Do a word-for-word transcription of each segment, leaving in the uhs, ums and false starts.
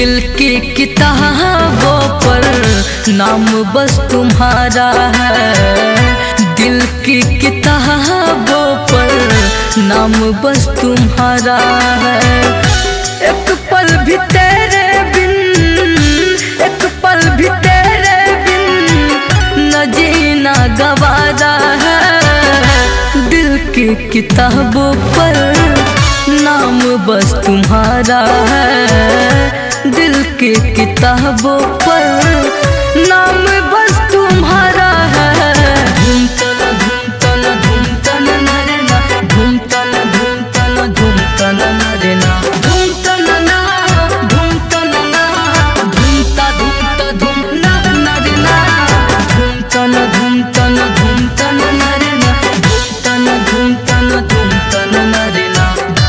दिल की किताबों पर नाम बस तुम्हारा है। दिल की किताबों पर नाम बस तुम्हारा है। एक पल भी तेरे बिन, एक पल भी तेरे बिन न जीना गवारा है। दिल की किताबों पर नाम बस तुम्हारा है। दिल की किताबों पर नाम बस तुम्हारा है। धूमतन धूमतन धूमतन नरेना, धूमतन धूमतन धूमतन नरेना, धूमतन ना धूमतन ना, धूमता धूमता धूम ना नरेना, धूमतन धूमतन धूमतन नरेना, धूमतन धूमतन धूमतन नरेना।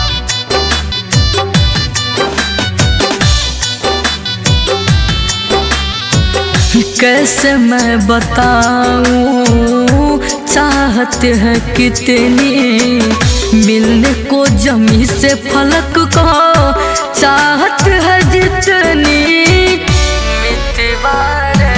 कैसे मैं बताऊं चाहत है कितनी, मिलने को जमी से फलक को चाहत है जितनी। मितवारे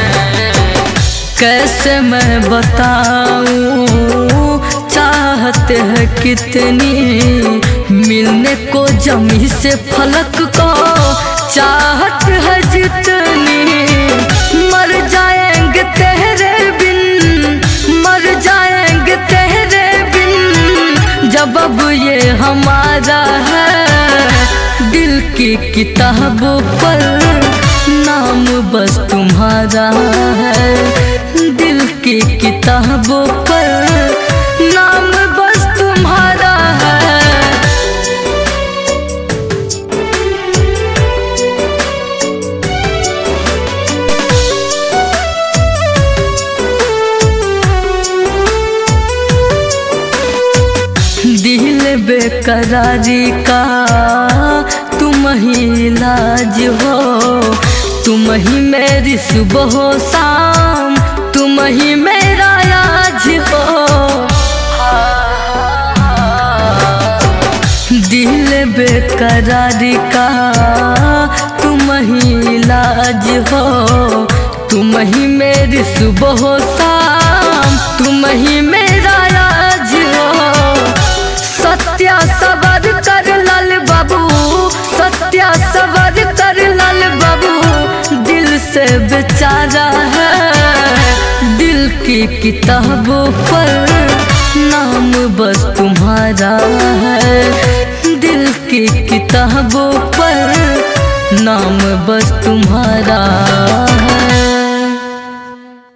कैसे मैं बताऊं चाहत है कितनी, मिलने को जमी से फलक को चाहत है जितनी। मर जाएंगे तेरे बिन, मर जाएंगे तेरे बिन जब अब ये हमारा है। दिल की किताबों पर नाम बस तुम्हारा है। दिल की किताबों पर नाम बस तुम्हारा है। दिल बेकरारी का तुम ही इलाज हो, तुम ही मेरी सुबह हो शाम, तुम ही मेरा आज हो। दिल बेकरारी का तुम ही इलाज हो, तुम ही मेरी सुबह हो शाम, तुम ही मेरा आज हो। सत्या सबर कर लाल बाबू, सत्या सबर कर लाल बाबू दिल से बेचारा है। दिल की किताबों पर नाम बस तुम्हारा है। दिल की किताबों पर नाम बस तुम्हारा